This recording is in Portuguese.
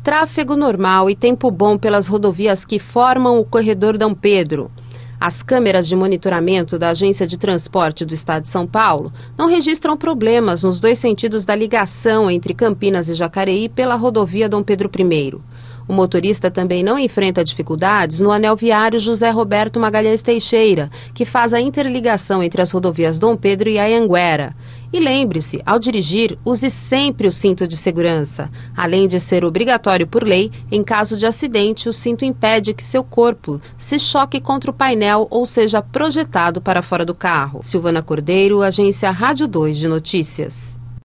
Tráfego normal e tempo bom pelas rodovias que formam o corredor D. Pedro. As câmeras de monitoramento da Agência de Transporte do Estado de São Paulo não registram problemas nos dois sentidos da ligação entre Campinas e Jacareí pela rodovia D. Pedro I. O motorista também não enfrenta dificuldades no anel viário José Roberto Magalhães Teixeira, que faz a interligação entre as rodovias D. Pedro e Anhanguera. E lembre-se, ao dirigir, use sempre o cinto de segurança. Além de ser obrigatório por lei, em caso de acidente, o cinto impede que seu corpo se choque contra o painel ou seja projetado para fora do carro. Silvana Cordeiro, Agência Rádio 2 de Notícias.